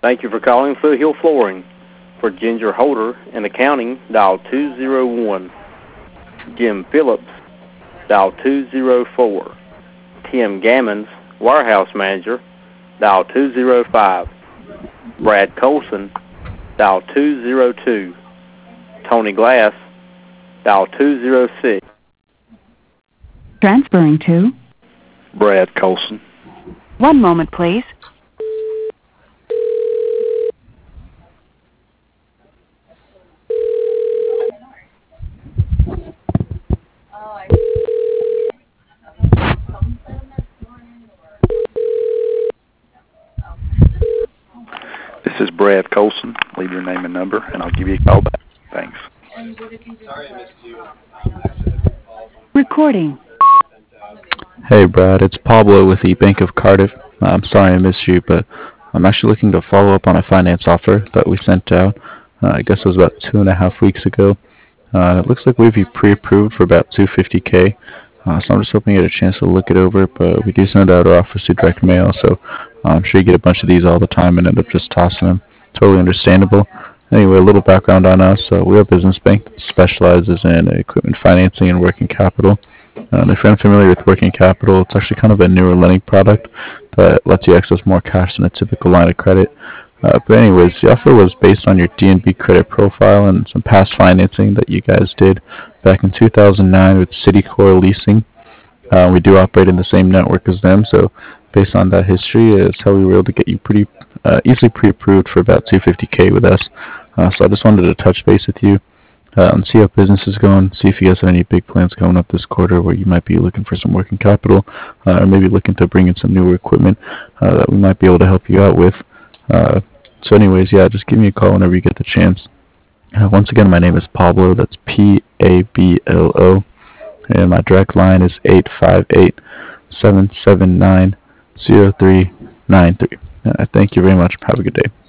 Thank you for calling Foothill Flooring. For Ginger Holder in accounting, dial 201. Jim Phillips, dial 204. Tim Gammons, warehouse manager, dial 205. Brad Colson, dial 202. Tony Glass, dial 206. Transferring to Brad Colson. One moment, please. This is Brad Colson. Leave your name and number, and I'll give you a call back. Thanks. Recording. Hey Brad, it's Pablo with the Bank of Cardiff. I'm sorry I missed you, but I'm actually looking to follow up on a finance offer that we sent out. I guess it was about 2.5 weeks ago. It looks like we've pre-approved for about $250K. So I'm just hoping you get a chance to look it over, but we do send out our offers through direct mail, so I'm sure you get a bunch of these all the time and end up just tossing them. Totally understandable. Anyway, a little background on us. We're a business bank that specializes in equipment financing and working capital. If you're unfamiliar with working capital, it's actually kind of a newer lending product that lets you access more cash than a typical line of credit. But anyways, the offer was based on your DNB credit profile and some past financing that you guys did back in 2009 with Citicorp Leasing. We do operate in the same network as them, so based on that history, it's how we were able to get you pretty easily pre-approved for about $250K with us. So I just wanted to touch base with you and see how business is going, see if you guys have any big plans coming up this quarter where you might be looking for some working capital or maybe looking to bring in some newer equipment that we might be able to help you out with. So anyways, yeah, just give me a call whenever you get the chance. Once again, my name is Pablo. That's Pablo. And my direct line is 858-779-0393. Thank you very much. Have a good day.